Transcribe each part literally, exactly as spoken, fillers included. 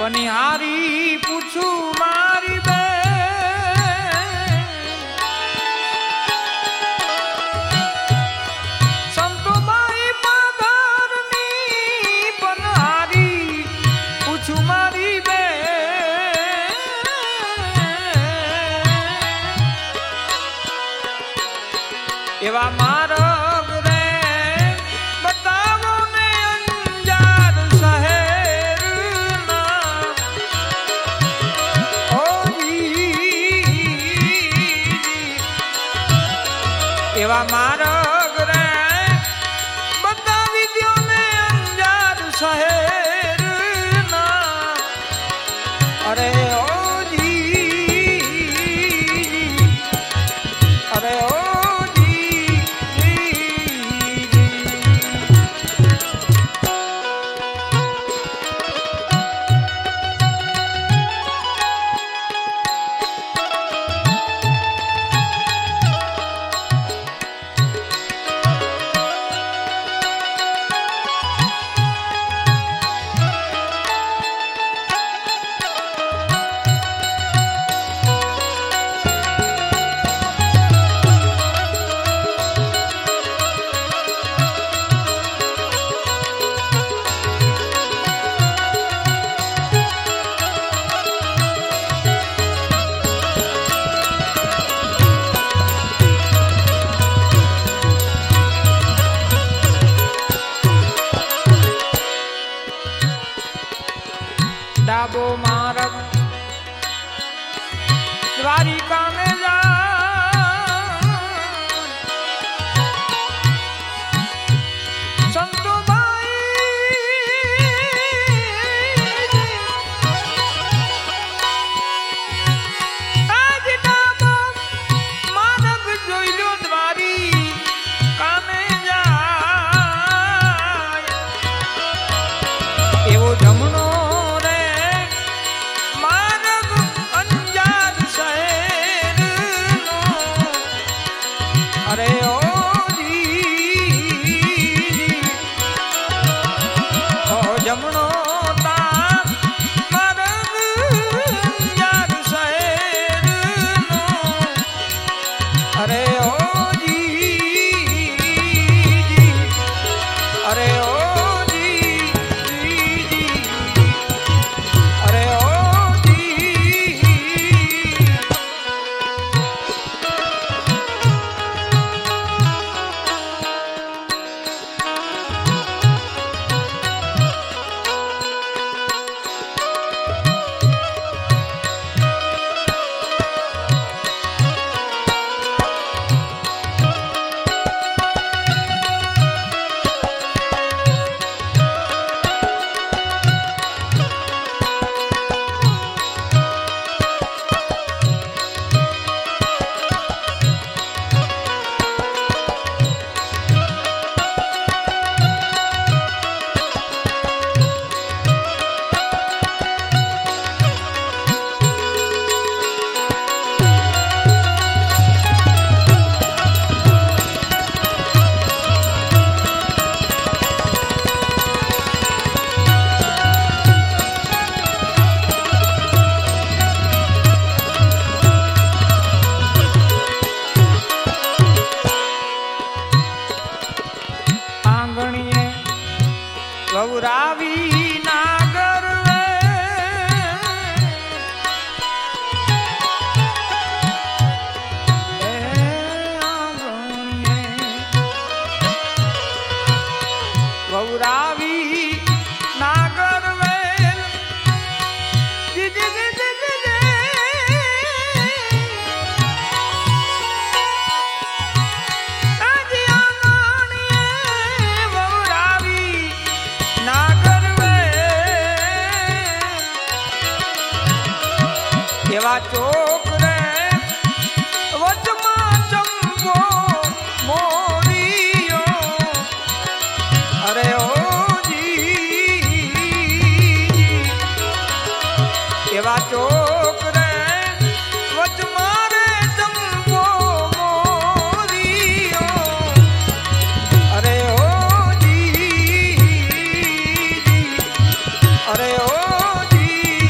पनिहारी पूछू मारी बे संतो माई पादरनी पनिहारी पूछू मारी बे एवा मार्ग रे बतावो ने अंजार शहर एवा मार्ग रे बतावी द्यो ने अंजार शहर ना अरे ओ जी अरे ओ डाबो मार्ग द्वारिका में जा संतो भाई आज डाबो मार्ग जोइलो द्वारिका में जा एवो जमुनो अरे ओ जी ओ जमुनो ता मार्ग यार शहर नो अरे ओ जी अरे ओ जी अरे ओ गौरावी नागर गौरावी नागर चोक रे वचमा चंपो मोरियो अरे ओ जी एवा चोक रे वचमा रे चंपो मोरियो अरे ओ जी अरे ओ जी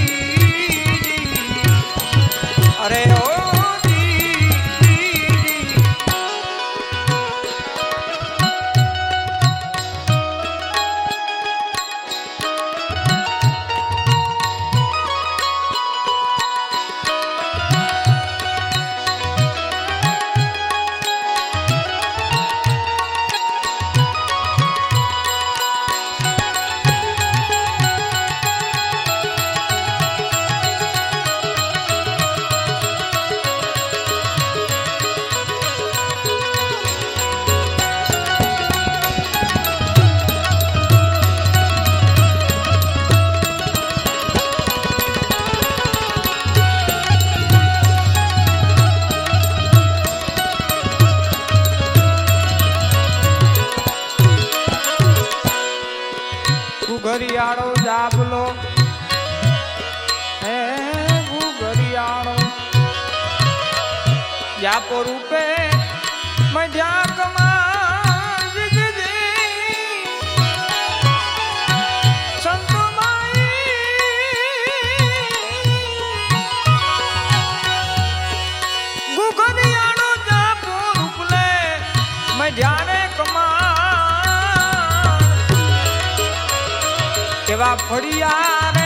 जापो रूपे मध्या कमा संतो माई गुगनियानो जापो रूपले मध्या रे कमा केवा फड़िया रे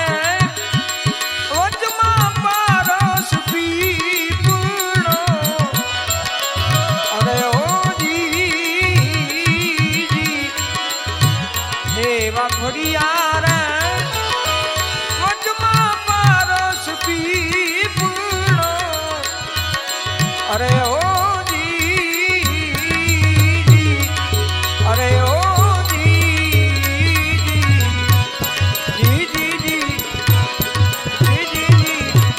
अरे ओ जी अरे ओ जी जी जी जी जी जी जी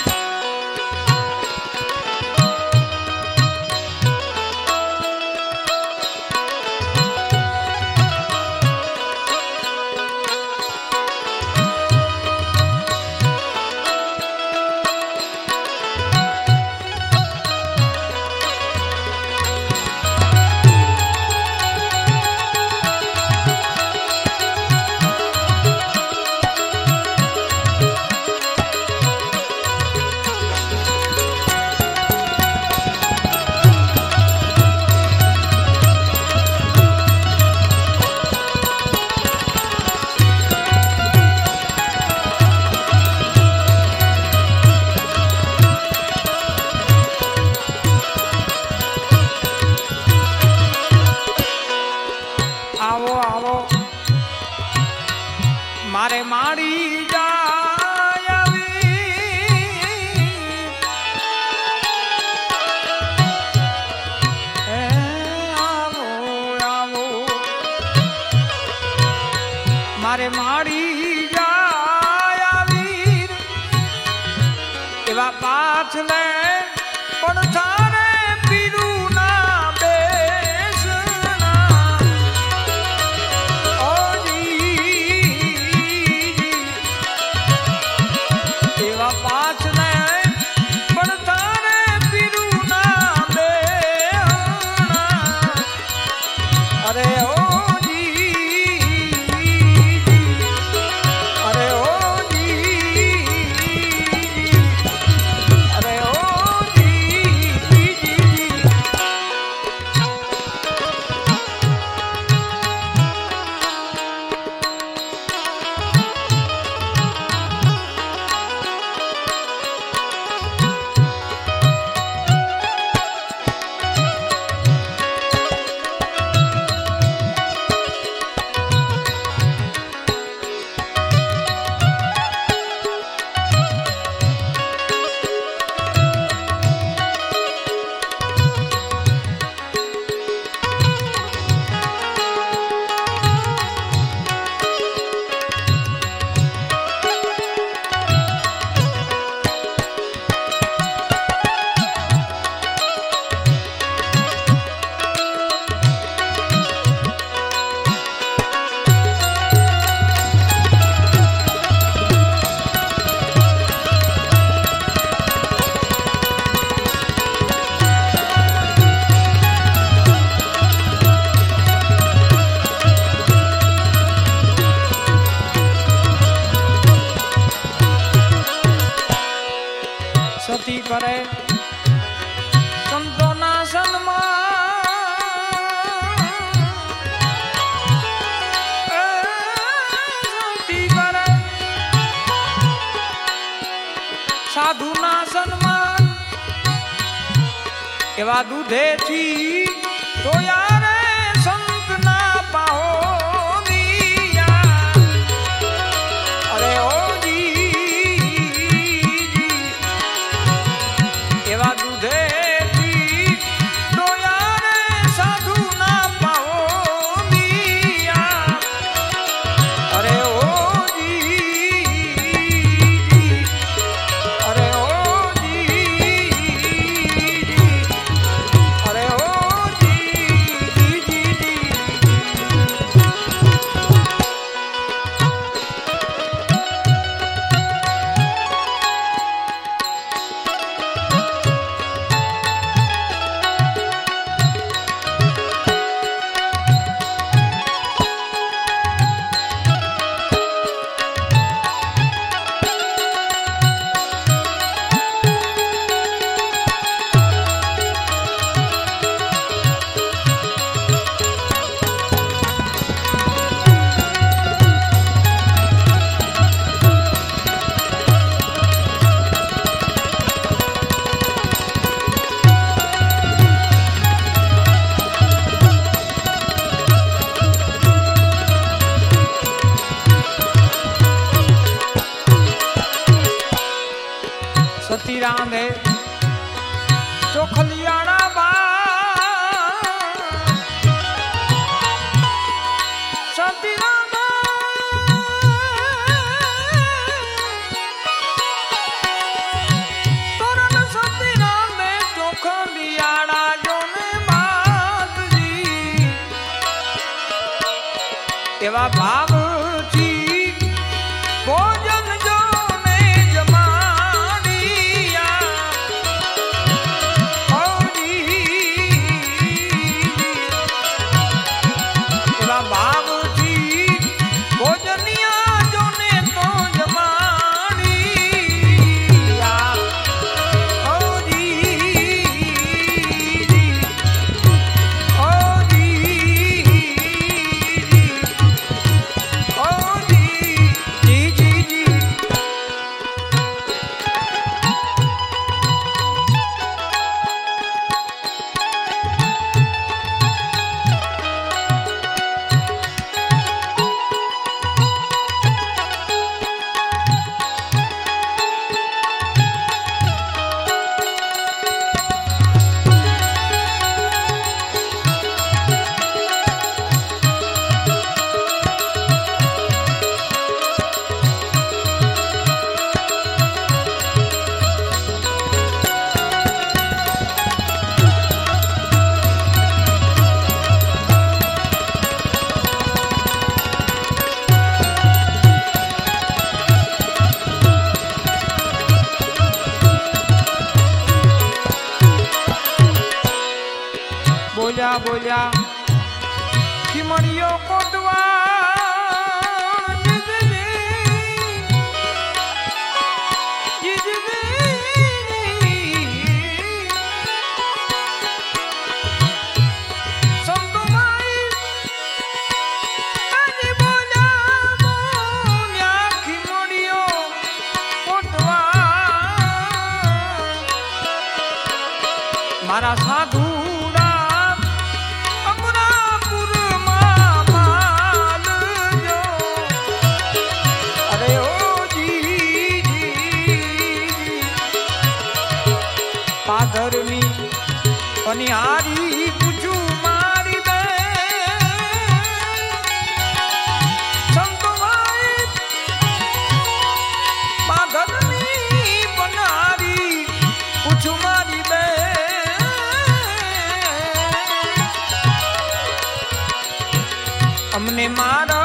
मारे माड़ी जायावी ए आवो आवो मारे माड़ी जायावी एवा पाछ ले पण थारे पीरू ना बेसना ओ जी एवा पाछ ले पण थारे पीरू ना बेसना अरे ओ सती करे संतो ना सन्मान सती करे साधु ना सन्मान एवा दूधे थी तो यारे संत ना पाओ मिया अरे ओ सती रांधे चोखलियाड़ा बा सती रांधे तोरण सती रांधे चोखलियाड़ा जोने बात जी एवा भाव बोलिया बोलिया खिमड़ियों कोटवा मारा साधु धर्मी पनिहारी पूछू मारी बे संतो भाई धर्मी पनिहारी पूछू मारी बे हमने मारा